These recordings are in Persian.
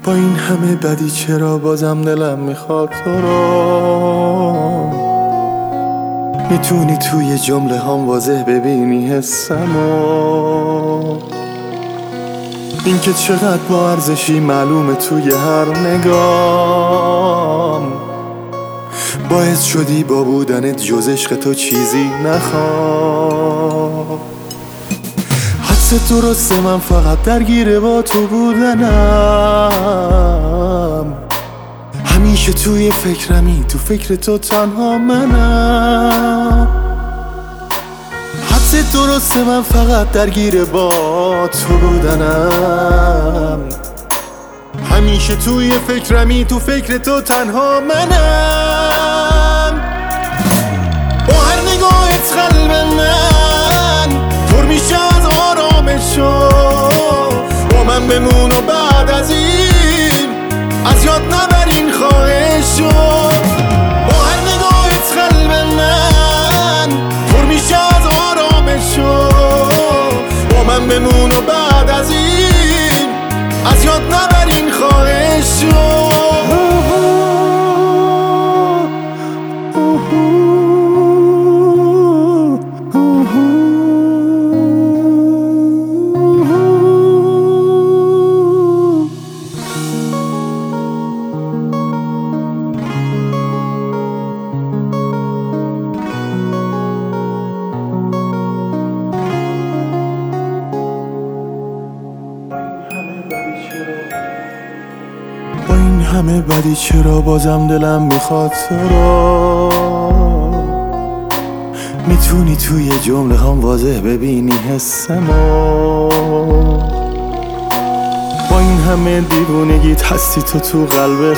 با این همه بدی چرا بازم دلم میخواد تو رو؟ میتونی توی جمله هم واضح ببینی حسمو، این که چقدر با ارزشی معلومه توی هر نگام. باعث شدی با بودنت جز عشق تو چیزی نخوام. حدس درسته من فقط درگیر با تو بودنم، همیشه توی فکرمی، تو فکر تو تنها منم. حدس درسته من فقط درگیر با تو بودنم، همیشه توی فکرمی، تو فکر تو تنها منم. با هر نگاهت قلب من پر میشه از آرامشو، با من بمون و بعد از این از یاد نبرین خواهشو. با هر نگاهت قلب من پر میشه از آرامشو، با من بمون و بعد از این از یاد نبرین خواهشو. با این همه بدی چرا بازم دلم میخواد تو رو؟ میتونی توی جمله هم واضح ببینی حسمو، با این همه دیوونگیت هستی تو قلب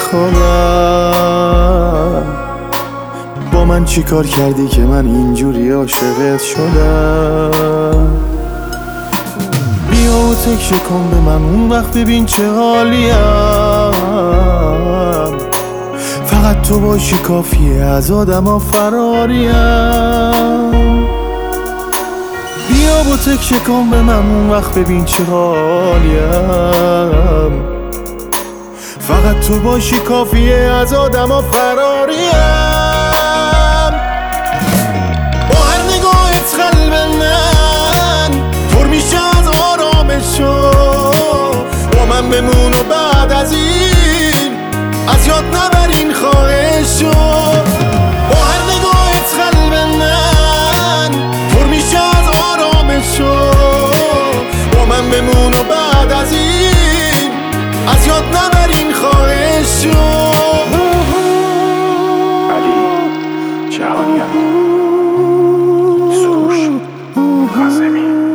خودم. با من چی کار کردی که من اینجوری عاشقت شدم؟ بیا و تکیه کن به من اون وقت ببین چه حالیم، فقط تو باشی کافیه از آدما فراریم. بیا و تکیه کن به من اون وقت ببین چه حالیم، فقط تو باشی کافیه از آدما فراریم. با هر نگاهت قلب من پر میشه از آرامشو، با من بمون و بعد از این از یاد نبرین خواهشو. با هر نگاهت قلب من پر میشه از آرامشو، با من بمون و بعد از این از یاد نبرین خواهشو. علی جهانیان، سروش کاظمی.